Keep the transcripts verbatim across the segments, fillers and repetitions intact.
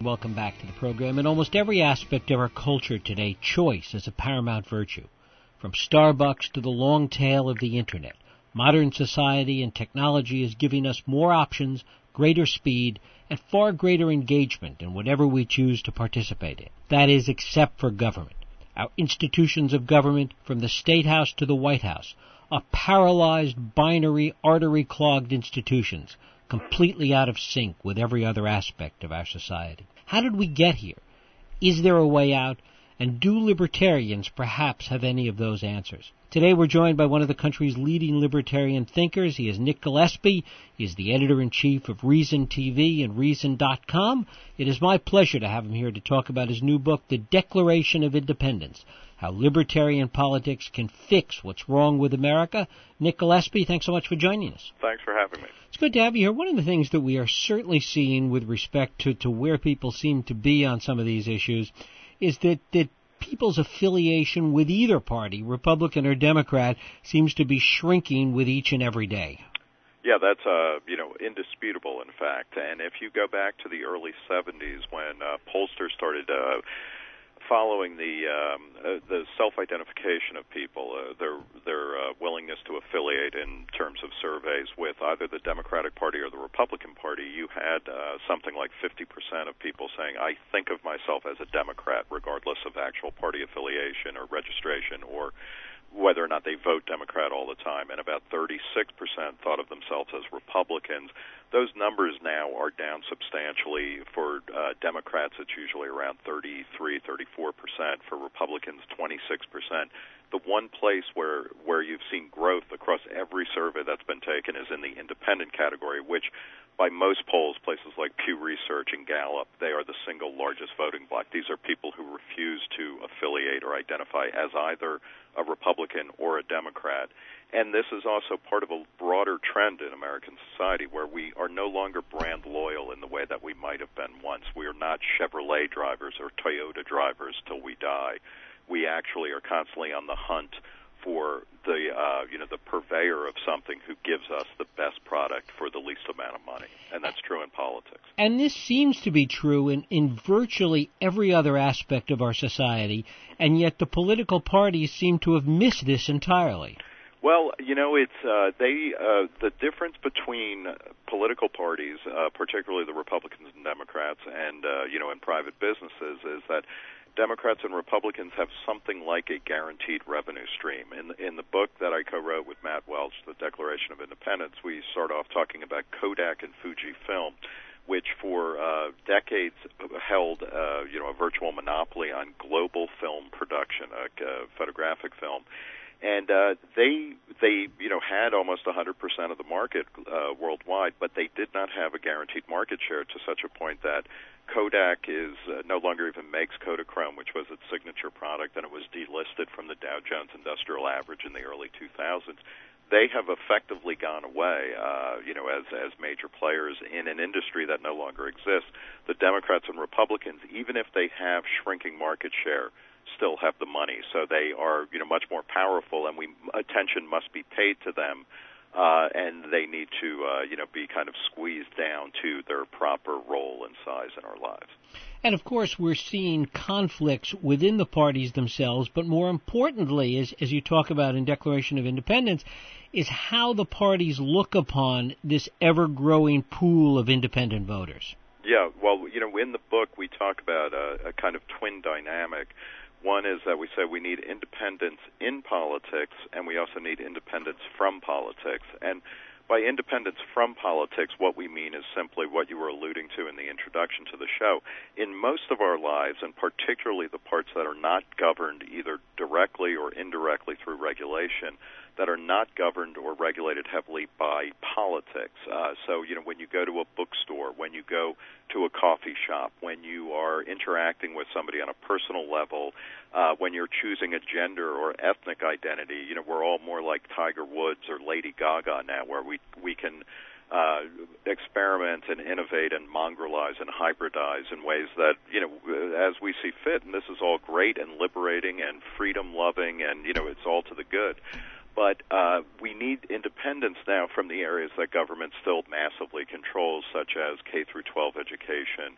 welcome back to the program. In almost every aspect of our culture today, choice is a paramount virtue. From Starbucks to the long tail of the Internet, modern society and technology is giving us more options, greater speed, and far greater engagement in whatever we choose to participate in. That is, except for government. Our institutions of government, from the State House to the White House, are paralyzed, binary, artery-clogged institutions, completely out of sync with every other aspect of our society. How did we get here? Is there a way out? And do libertarians perhaps have any of those answers? Today we're joined by one of the country's leading libertarian thinkers. He is Nick Gillespie. He is the editor-in-chief of Reason T V and Reason dot com. It is my pleasure to have him here to talk about his new book, The Declaration of Independence, How Libertarian Politics Can Fix What's Wrong with America. Nick Gillespie, thanks so much for joining us. Thanks for having me. It's good to have you here. One of the things that we are certainly seeing with respect to, to where people seem to be on some of these issues is that, that people's affiliation with either party, Republican or Democrat, seems to be shrinking with each and every day. Yeah, that's uh, you know indisputable, in fact. And if you go back to the early seventies when uh, pollsters started uh, following the um, uh, the self-identification of people, uh, their their uh, willingness to affiliate in terms of surveys with either the Democratic Party or the Republican Party, you had uh, something like fifty percent of people saying, I think of myself as a Democrat, regardless of actual party affiliation or registration or whether or not they vote Democrat all the time, and about thirty-six percent thought of themselves as Republicans. Those numbers now are down substantially. For uh, Democrats, it's usually around thirty-three, thirty-four percent. For Republicans, twenty-six percent. The one place where, where you've seen growth across every survey that's been taken is in the independent category, which by most polls, places like Pew Research and Gallup, they are the single largest voting bloc. These are people who refuse to affiliate or identify as either a Republican or a Democrat. And this is also part of a broader trend in American society where we are no longer brand loyal in the way that we might have been once. We are not Chevrolet drivers or Toyota drivers till we die. We actually are constantly on the hunt for the uh, you know the purveyor of something who gives us the best product for the least amount of money, and that's true in politics. And this seems to be true in, in virtually every other aspect of our society, and yet the political parties seem to have missed this entirely. Well, you know, it's uh, they uh, the difference between political parties, uh, particularly the Republicans and Democrats, and uh, you know, in private businesses, is that Democrats and Republicans have something like a guaranteed revenue stream. In the, in the book that I co-wrote with Matt Welch, The Declaration of Independence, we start off talking about Kodak and Fujifilm, which for uh, decades held uh, you know a virtual monopoly on global film production, uh, uh, photographic film. And uh, they, they, you know, had almost one hundred percent of the market uh, worldwide, but they did not have a guaranteed market share to such a point that Kodak is uh, no longer even makes Kodachrome, which was its signature product, and it was delisted from the Dow Jones Industrial Average in the early two thousands. They have effectively gone away, uh, you know, as as major players in an industry that no longer exists. The Democrats and Republicans, even if they have shrinking market share, still have the money, so they are, you know, much more powerful, and we attention must be paid to them, uh, and they need to, uh, you know, be kind of squeezed down to their proper role and size in our lives. And of course, we're seeing conflicts within the parties themselves, but more importantly, as, as you talk about in Declaration of Independence, is how the parties look upon this ever-growing pool of independent voters. Yeah, well, you know, in the book we talk about a, a kind of twin dynamic. One is that we say we need independence in politics, and we also need independence from politics. And by independence from politics, what we mean is simply what you were alluding to in the introduction to the show. In most of our lives, and particularly the parts that are not governed either directly or indirectly through regulation, that are not governed or regulated heavily by politics. Uh, so, you know, when you go to a bookstore, when you go to a coffee shop, when you are interacting with somebody on a personal level, uh, when you're choosing a gender or ethnic identity, you know, we're all more like Tiger Woods or Lady Gaga now, where we we can uh, experiment and innovate and mongrelize and hybridize in ways that, you know, as we see fit. And this is all great and liberating and freedom-loving, and, you know, it's all to the good. But uh, we need independence now from the areas that government still massively controls, such as K through twelve education,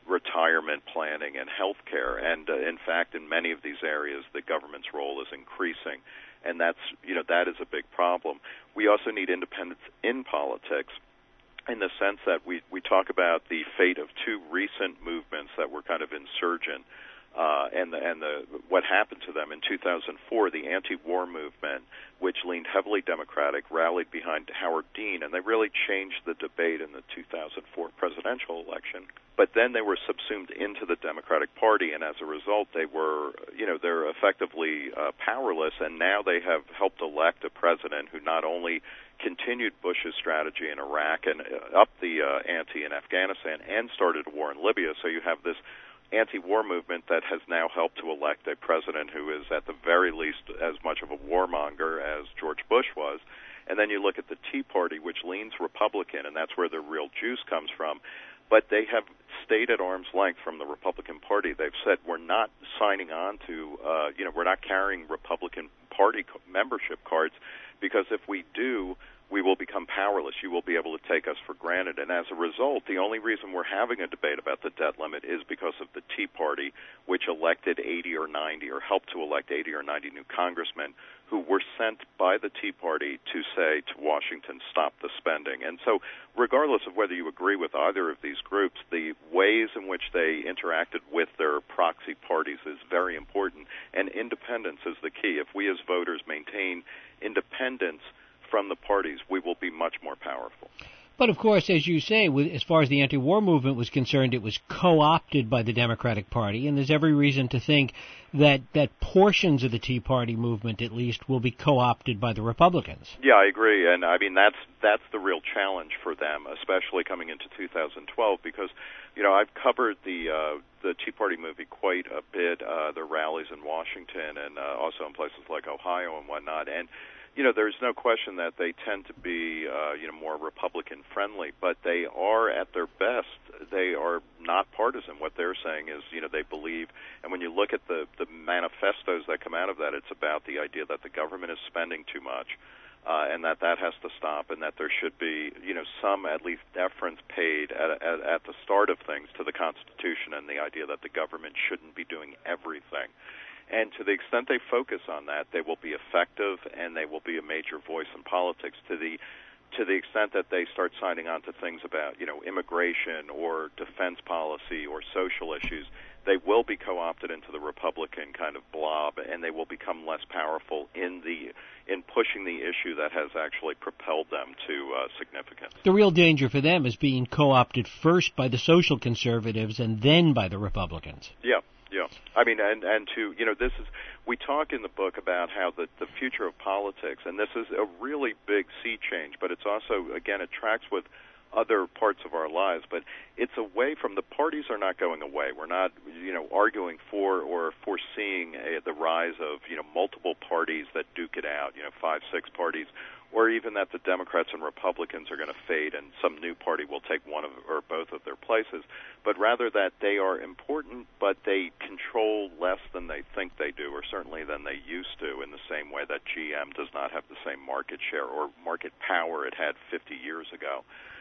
retirement planning and health care. And, uh, in fact, in many of these areas, the government's role is increasing. And that's, you know, that is a big problem. We also need independence in politics, in the sense that we, we talk about the fate of two recent movements that were kind of insurgent, uh, and the, and the what happened to them in two thousand four. The anti-war movement, which leaned heavily Democratic, rallied behind Howard Dean, and they really changed the debate in the two thousand four presidential election. But then they were subsumed into the Democratic Party, and as a result, they were, you know, they're effectively uh, powerless, and now they have helped elect a president who not only continued Bush's strategy in Iraq and uh, upped the uh, ante in Afghanistan and started a war in Libya. So you have this anti-war movement that has now helped to elect a president who is at the very least as much of a warmonger as George Bush was. And then you look at the Tea Party, which leans Republican, and that's where the real juice comes from. But they have stayed at arm's length from the Republican Party. They've said we're not signing on to, uh, you know, we're not carrying Republican Party membership cards, because if we do, we will become powerless. You will be able to take us for granted. And as a result, the only reason we're having a debate about the debt limit is because of the Tea Party, which elected eighty or ninety, or helped to elect eighty or ninety new congressmen who were sent by the Tea Party to say to Washington, stop the spending. And so regardless of whether you agree with either of these groups, the ways in which they interacted with their proxy parties is very important, and independence is the key. If we as voters maintain independence from the parties, we will be much more powerful. But, of course, as you say, with, as far as the anti-war movement was concerned, it was co-opted by the Democratic Party, and there's every reason to think that, that portions of the Tea Party movement, at least, will be co-opted by the Republicans. Yeah, I agree, and I mean, that's that's the real challenge for them, especially coming into two thousand twelve, because, you know, I've covered the uh, the Tea Party movement quite a bit, uh, the rallies in Washington and uh, also in places like Ohio and whatnot, and you know, there's no question that they tend to be, uh, you know, more Republican-friendly, but they are, at their best, they are not partisan. What they're saying is, you know, they believe, and when you look at the, the manifestos that come out of that, it's about the idea that the government is spending too much, uh, and that that has to stop, and that there should be, you know, some, at least, deference paid at, at, at the start of things to the Constitution and the idea that the government shouldn't be doing everything. And to the extent they focus on that, they will be effective, and they will be a major voice in politics. To the to the extent that they start signing on to things about, you know, immigration or defense policy or social issues, they will be co-opted into the Republican kind of blob, and they will become less powerful in the in pushing the issue that has actually propelled them to uh, significance. The real danger for them is being co-opted first by the social conservatives and then by the Republicans. Yeah. Yeah, I mean, and, and to, you know, this is, we talk in the book about how the, the future of politics, and this is a really big sea change, but it's also, again, it tracks with other parts of our lives, but it's away from, the parties are not going away. We're not, you know, arguing for or foreseeing a, the rise of, you know, multiple parties that duke it out, you know, five, six parties, or even that the Democrats and Republicans are going to fade and some new party will take one of or both of their places, but rather that they are important, but they control less than they think they do, or certainly than they used to, in the same way that G M does not have the same market share or market power it had fifty years ago.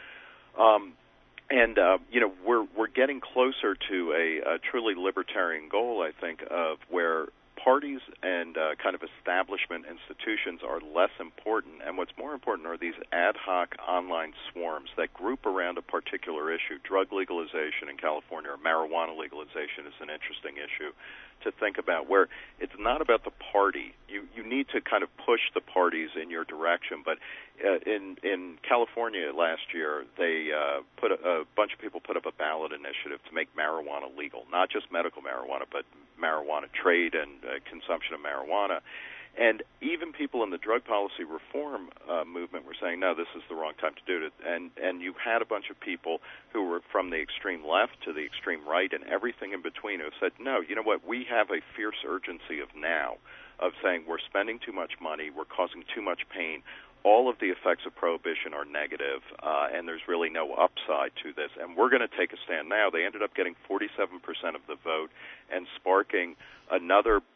Um, and, uh, you know, we're we're getting closer to a, a truly libertarian goal, I think, of where parties and uh, kind of establishment institutions are less important, and what's more important are these ad hoc online swarms that group around a particular issue. Drug legalization in California, or marijuana legalization, is an interesting issue to think about, where it's not about the party. You you need to kind of push the parties in your direction, but uh, in in California last year, they uh, put a, a bunch of people put up a ballot initiative to make marijuana legal, not just medical marijuana, but marijuana trade and uh, consumption of marijuana. And even people in the drug policy reform uh, movement were saying, no, this is the wrong time to do it. And and you had a bunch of people who were from the extreme left to the extreme right and everything in between who said, no, you know what, we have a fierce urgency of now, of saying we're spending too much money, we're causing too much pain. All of the effects of prohibition are negative, uh, and there's really no upside to this. And we're going to take a stand now. They ended up getting forty-seven percent of the vote and sparking another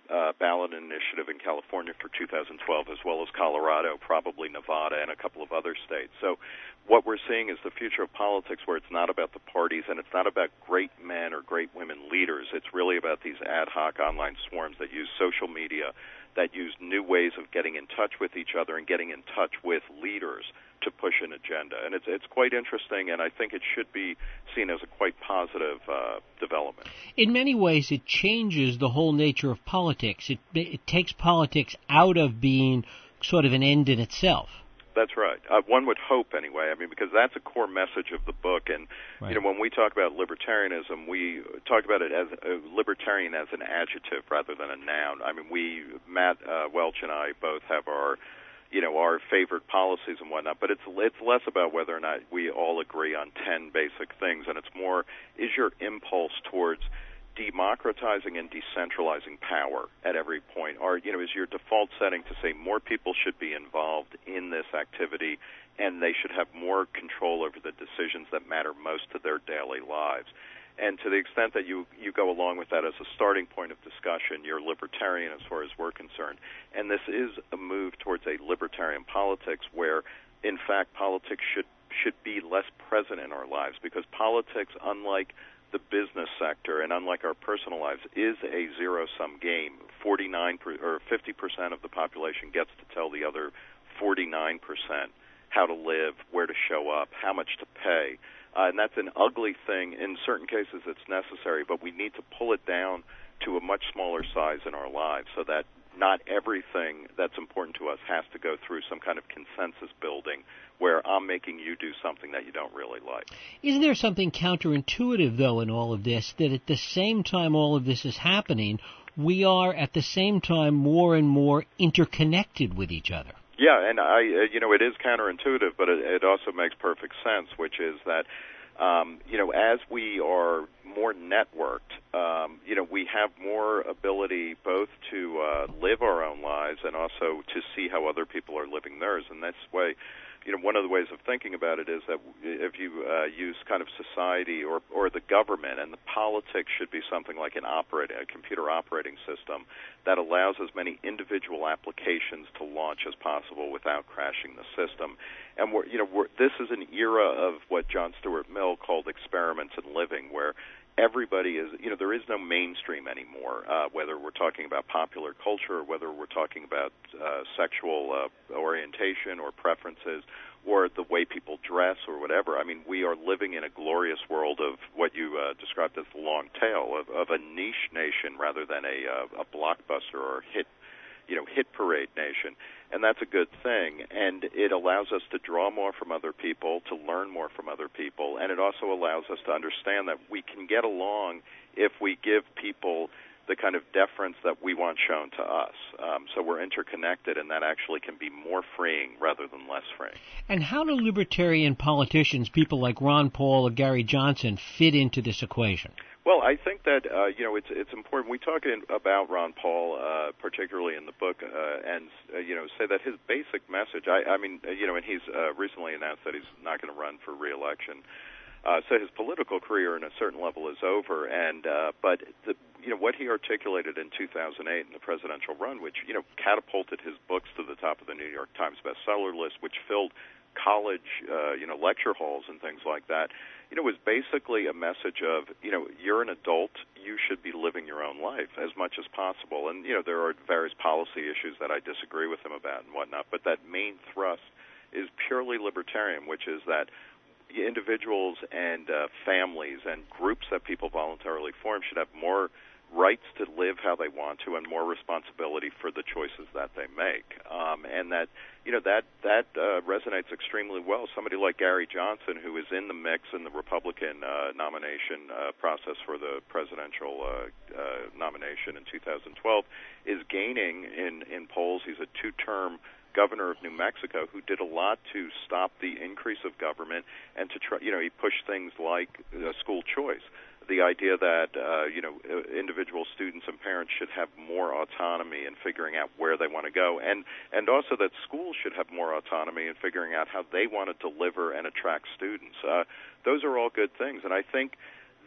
uh, ballot initiative in California for two thousand twelve, as well as Colorado, probably Nevada, and a couple of other states. So what we're seeing is the future of politics where it's not about the parties and it's not about great men or great women leaders. It's really about these ad hoc online swarms that use social media, that use new ways of getting in touch with each other and getting in touch with leaders to push an agenda. And it's it's quite interesting, and I think it should be seen as a quite positive uh, development. In many ways, it changes the whole nature of politics. It, it takes politics out of being sort of an end in itself. That's right. Uh, one would hope, anyway. I mean, because that's a core message of the book. And right. you know, when we talk about libertarianism, we talk about it as uh, libertarian as an adjective rather than a noun. I mean, we, Matt uh, Welch and I, both have our, you know, our favorite policies and whatnot. But it's it's less about whether or not we all agree on ten basic things, and it's more, is your impulse towards democratizing and decentralizing power at every point, or, you know, is your default setting to say more people should be involved in this activity and they should have more control over the decisions that matter most to their daily lives. And to the extent that you, you go along with that as a starting point of discussion, you're libertarian as far as we're concerned. And this is a move towards a libertarian politics where, in fact, politics should should be less present in our lives, because politics, unlike the business sector and unlike our personal lives, is a zero-sum game. forty-nine per, or fifty percent of the population gets to tell the other forty-nine percent how to live, where to show up, how much to pay. Uh, and that's an ugly thing. In certain cases, it's necessary, but we need to pull it down to a much smaller size in our lives so that not everything that's important to us has to go through some kind of consensus building where I'm making you do something that you don't really like. Isn't there something counterintuitive, though, in all of this, that at the same time all of this is happening, we are at the same time more and more interconnected with each other? Yeah, and I, uh, you know, it is counterintuitive, but it, it also makes perfect sense, which is that, um, you know, as we are more networked, um, you know, we have more ability both to uh, live our own lives and also to see how other people are living theirs. And that's way, you know, one of the ways of thinking about it is that if you uh, use kind of society or, or the government, and the politics should be something like an operating, a computer operating system that allows as many individual applications to launch as possible without crashing the system. And we're, you know, we're, this is an era of what John Stuart Mill called experiments in living, where everybody is, you know, there is no mainstream anymore, uh, whether we're talking about popular culture or whether we're talking about uh, sexual uh, orientation or preferences or the way people dress or whatever. I mean, we are living in a glorious world of what you uh, described as the long tail, of, of a niche nation rather than a, uh, a blockbuster or hit, you know, hit parade nation. And that's a good thing, and it allows us to draw more from other people, to learn more from other people, and it also allows us to understand that we can get along if we give people the kind of deference that we want shown to us. Um, so we're interconnected, and that actually can be more freeing rather than less freeing. And how do libertarian politicians, people like Ron Paul or Gary Johnson, fit into this equation? Well, I think that, uh, you know, it's it's important. We talk in, about Ron Paul, uh, particularly in the book, uh, and, uh, you know, say that his basic message, I, I mean, uh, you know, and he's uh, recently announced that he's not going to run for re-election. Uh, so his political career, in a certain level, is over. And uh, but the, you know, what he articulated in two thousand eight in the presidential run, which, you know, catapulted his books to the top of the New York Times bestseller list, which filled college, uh, you know, lecture halls and things like that, you know, was basically a message of, you know, you're an adult, you should be living your own life as much as possible. And, you know, there are various policy issues that I disagree with him about and whatnot, but that main thrust is purely libertarian, which is that individuals and uh, families and groups that people voluntarily form should have more rights to live how they want to and more responsibility for the choices that they make. Um, and that, you know, that that uh, resonates extremely well. Somebody like Gary Johnson, who is in the mix in the Republican uh, nomination uh, process for the presidential uh, uh, nomination in two thousand twelve, is gaining in, in polls. He's a two-term governor of New Mexico who did a lot to stop the increase of government and to try, you know, he pushed things like uh, school choice. The idea that, uh, you know, individual students and parents should have more autonomy in figuring out where they want to go, and, and also that schools should have more autonomy in figuring out how they want to deliver and attract students. Uh, those are all good things, and I think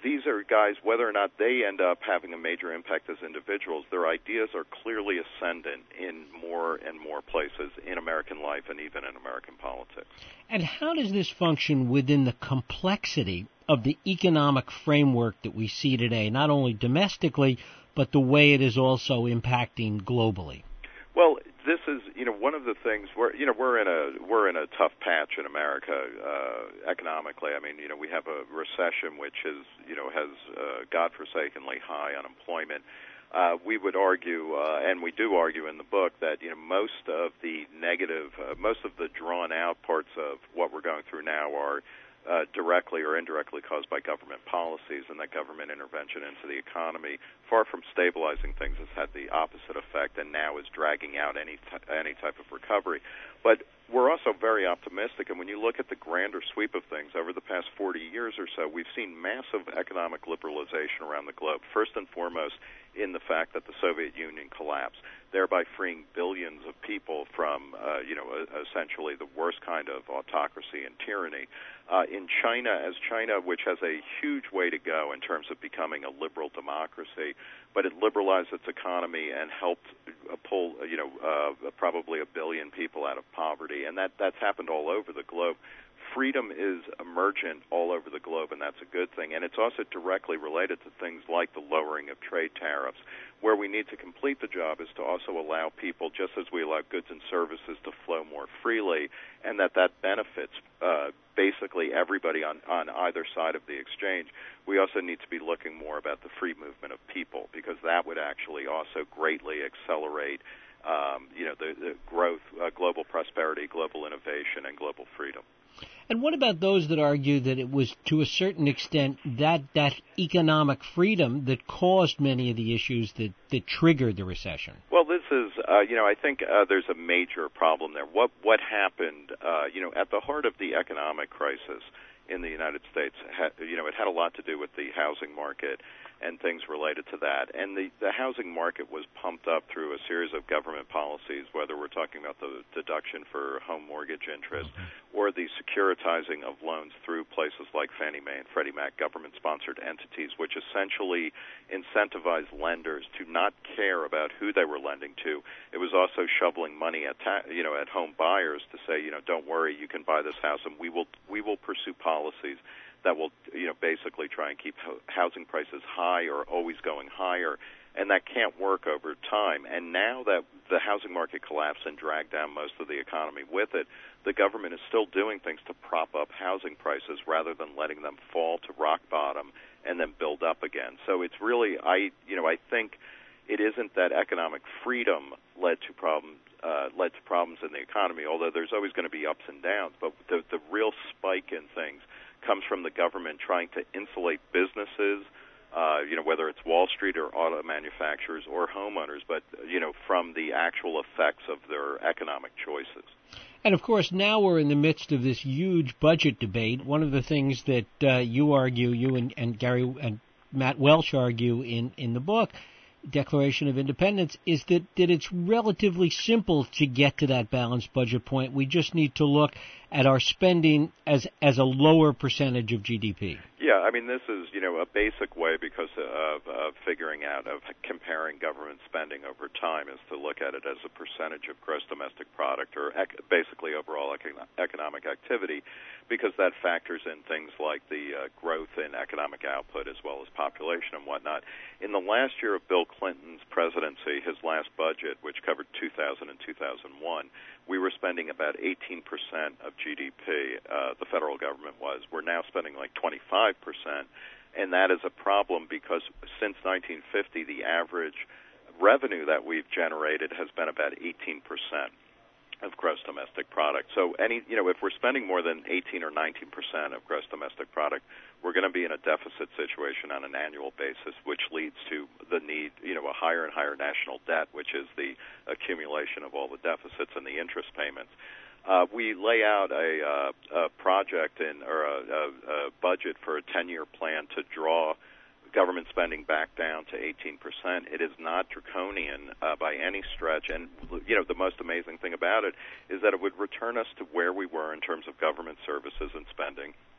these are guys, whether or not they end up having a major impact as individuals, their ideas are clearly ascendant in more and more places in American life and even in American politics. And how does this function within the complexity of the economic framework that we see today, not only domestically, but the way it is also impacting globally? Well, this is, you know, one of the things we're, you know, we're in a we're in a tough patch in America uh, economically. I mean, you know, we have a recession which is, you know, has uh, godforsakenly high unemployment. Uh, we would argue, uh, and we do argue in the book, that you know most of the negative, uh, most of the drawn out parts of what we're going through now are Uh, directly or indirectly caused by government policies, and that government intervention into the economy, far from stabilizing things, has had the opposite effect and now is dragging out any t- any type of recovery. But we're also very optimistic, and when you look at the grander sweep of things over the past forty years or so, we've seen massive economic liberalization around the globe, first and foremost in the fact that the Soviet Union collapsed, thereby freeing billions of people from, uh, you know, essentially the worst kind of autocracy and tyranny. Uh, in China, as China, which has a huge way to go in terms of becoming a liberal democracy, but it liberalized its economy and helped uh, pull, you know, uh, probably a billion people out of poverty, and that that's happened all over the globe. Freedom is emergent all over the globe, and that's a good thing. And it's also directly related to things like the lowering of trade tariffs. Where we need to complete the job is to also allow people, just as we allow goods and services to flow more freely, and that that benefits uh, basically everybody on, on either side of the exchange. We also need to be looking more about the free movement of people, because that would actually also greatly accelerate um, you know, the, the growth, uh, global prosperity, global innovation, and global freedom. And what about those that argue that it was, to a certain extent, that that economic freedom that caused many of the issues that, that triggered the recession? Well, this is, uh, you know, I think uh, there's a major problem there. What what happened, uh, you know, at the heart of the economic crisis in the United States, ha- you know, it had a lot to do with the housing market and things related to that. And the, the housing market was pumped up through a series of government policies, whether we're talking about the deduction for home mortgage interest or the securitizing of loans through places like Fannie Mae and Freddie Mac, government-sponsored entities, which essentially incentivize lenders to not care about who they were lending to. It was also shoveling money at, ta- you know, at home buyers to say, you know, don't worry, you can buy this house, and we will we will pursue policies that will, you know, basically try and keep ho- housing prices high or always going higher, and that can't work over time. And now that the housing market collapsed and dragged down most of the economy with it, the government is still doing things to prop up housing prices rather than letting them fall to rock bottom and then build up again. So it's really, I, you know, I think it isn't that economic freedom led to problems, uh, led to problems in the economy, although there's always going to be ups and downs, but the, the real spike in things comes from the government trying to insulate businesses, uh, you know, whether it's Wall Street or auto manufacturers or homeowners, but, you know, from the actual effects of their economic choices. And, of course, now we're in the midst of this huge budget debate. One of the things that uh, you argue, you and, and Gary and Matt Welch argue in, in the book, Declaration of Independence, is that, that it's relatively simple to get to that balanced budget point. We just need to look at our spending as as a lower percentage of G D P. Yeah, I mean, this is, you know, a basic way because of, of figuring out, of comparing government spending over time, is to look at it as a percentage of gross domestic product, or ec- basically overall econ- economic activity, because that factors in things like the uh, growth in economic output as well as population and whatnot. In the last year of Bill Clinton's presidency, his last budget, which covered two thousand and two thousand one, we were spending about eighteen percent of G D P, uh, the federal government was. We're now spending like twenty-five percent, and that is a problem because since nineteen fifty, the average revenue that we've generated has been about eighteen percent of gross domestic product. So any, you know, if we're spending more than eighteen or nineteen percent of gross domestic product, we're going to be in a deficit situation on an annual basis, which leads to the need, you know, a higher and higher national debt, which is the accumulation of all the deficits and the interest payments. Uh, we lay out a, uh, a project in, or a, a, a budget for a ten-year plan to draw government spending back down to eighteen percent. It is not draconian uh, by any stretch, and you know the most amazing thing about it is that it would return us to where we were in terms of government services and spending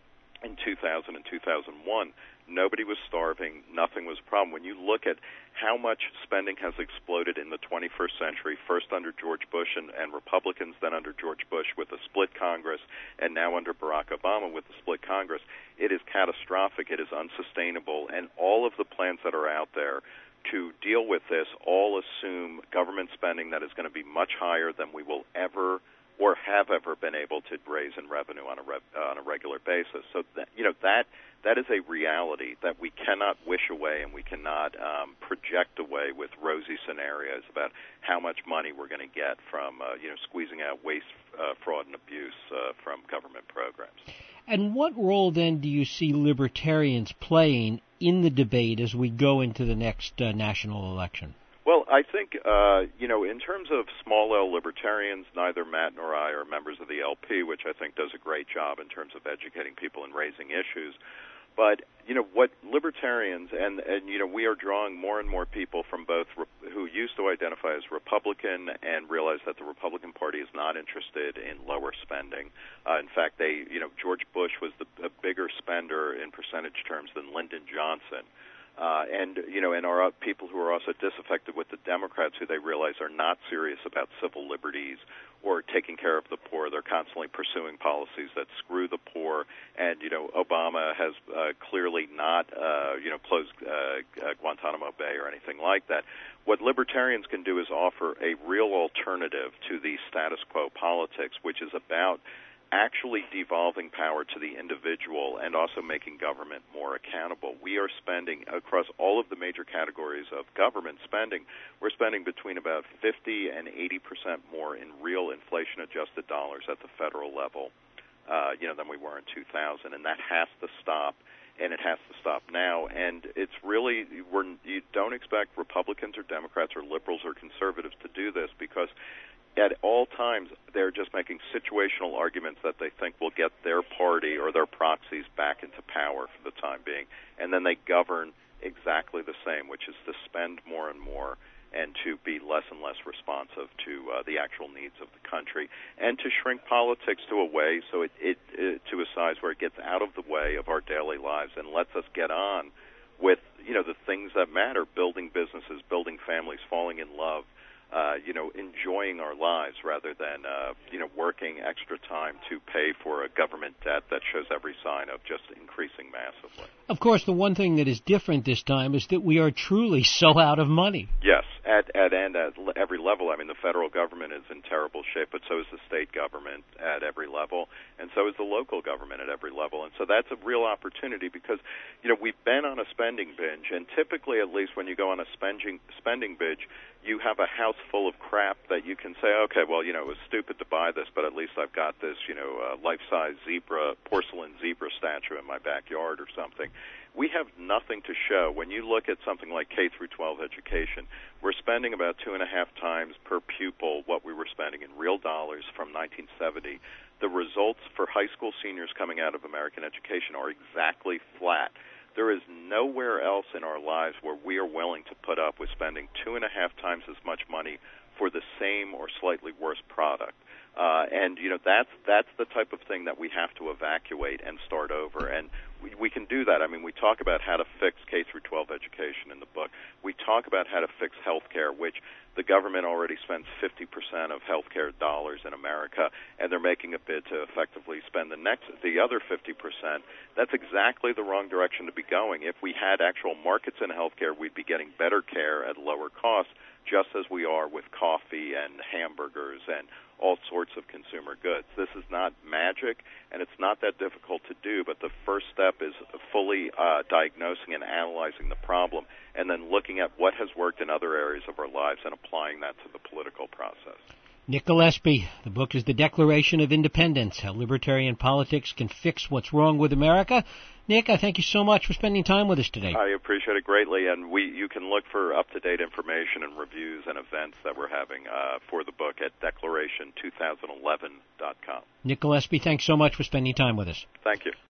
in two thousand and two thousand one. Nobody was starving. Nothing was a problem. When you look at how much spending has exploded in the twenty-first century, first under George Bush and, and Republicans, then under George Bush with a split Congress, and now under Barack Obama with a split Congress, it is catastrophic. It is unsustainable. And all of the plans that are out there to deal with this all assume government spending that is going to be much higher than we will ever or have ever been able to raise in revenue on a re- uh, on a regular basis. So that, you know that that is a reality that we cannot wish away, and we cannot um, project away with rosy scenarios about how much money we're going to get from uh, you know squeezing out waste, uh, fraud, and abuse uh, from government programs. And what role then do you see libertarians playing in the debate as we go into the next uh, national election? Well, I think, uh, you know, in terms of small L libertarians, neither Matt nor I are members of the L P, which I think does a great job in terms of educating people and raising issues. But, you know, what libertarians, and, and you know, we are drawing more and more people from both re- who used to identify as Republican and realize that the Republican Party is not interested in lower spending. Uh, in fact, they, you know, George Bush was the, a bigger spender in percentage terms than Lyndon Johnson. Uh, and, you know, and are people who are also disaffected with the Democrats who they realize are not serious about civil liberties or taking care of the poor. They're constantly pursuing policies that screw the poor. And, you know, Obama has uh, clearly not, uh, you know, closed uh, uh, Guantanamo Bay or anything like that. What libertarians can do is offer a real alternative to the status quo politics, which is about actually devolving power to the individual and also making government more accountable. We are spending, across all of the major categories of government spending, we're spending between about fifty and eighty percent more in real inflation-adjusted dollars at the federal level, uh, you know, than we were in two thousand, and that has to stop, and it has to stop now. And it's really, we're, you don't expect Republicans or Democrats or liberals or conservatives to do this, because at all times, they're just making situational arguments that they think will get their party or their proxies back into power for the time being. And then they govern exactly the same, which is to spend more and more and to be less and less responsive to uh, the actual needs of the country, and to shrink politics to a way so it, it, it to a size where it gets out of the way of our daily lives and lets us get on with, you know, the things that matter: building businesses, building families, falling in love, Uh, you know, enjoying our lives rather than, uh, you know, working extra time to pay for a government debt that shows every sign of just increasing massively. Of course, the one thing that is different this time is that we are truly so out of money. Yes, at, at and at every level. I mean, the federal government is in terrible shape, but so is the state government at every level, and so is the local government at every level. And so that's a real opportunity because, you know, we've been on a spending binge, and typically, at least when you go on a spending spending binge, you have a house full of crap that you can say, okay, well, you know, it was stupid to buy this, but at least I've got this, you know, uh, life-size zebra, porcelain zebra statue in my backyard or something. We have nothing to show. When you look at something like K through twelve education, we're spending about two and a half times per pupil what we were spending in real dollars from nineteen seventy. The results for high school seniors coming out of American education are exactly flat. There is nowhere else in our lives where we are willing to put up with spending two and a half times as much money for the same or slightly worse product. Uh, and, you know, that's that's the type of thing that we have to evacuate and start over. And we, we can do that. I mean, we talk about how to fix K through twelve education in the book. We talk about how to fix health care, which the government already spends fifty percent of health care dollars in America, and they're making a bid to effectively spend the next, the other fifty percent. That's exactly the wrong direction to be going. If we had actual markets in health care, we'd be getting better care at lower cost, just as we are with coffee and hamburgers and all sorts of consumer goods. This is not magic, and it's not that difficult to do, but the first step is fully uh, diagnosing and analyzing the problem, and then looking at what has worked in other areas of our lives and applying that to the political process. Nick Gillespie, the book is The Declaration of Independence, How Libertarian Politics Can Fix What's Wrong with America. Nick, I thank you so much for spending time with us today. I appreciate it greatly, and we you can look for up-to-date information and reviews and events that we're having uh, for the book at declaration twenty eleven dot com. Nick Gillespie, thanks so much for spending time with us. Thank you.